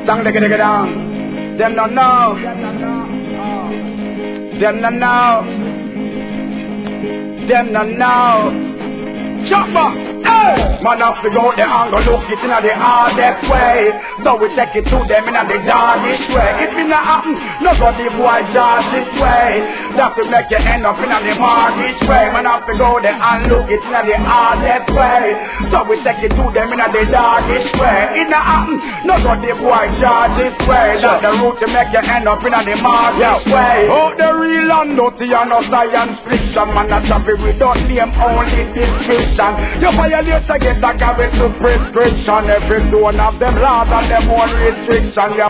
Down, digga, digga, down. Them not know. Them not know. Them not know. Chopper, hey! Man have to go there and go look it in the hardest way. So we take it to them in the darkest way. If it not happen, no go the boy just this way. That will make you end up in the hardest way. Man have to go there and look it in the hardest way. So we take it to them in the darkest way. It not happen, no go the boy just this way. That's the route to make you end up in the hardest way. Oh, the real and dirty and no science fiction. Man not happy we don't name only description. You violate to get a carry to prescription. Every zone of them laws and them own restriction.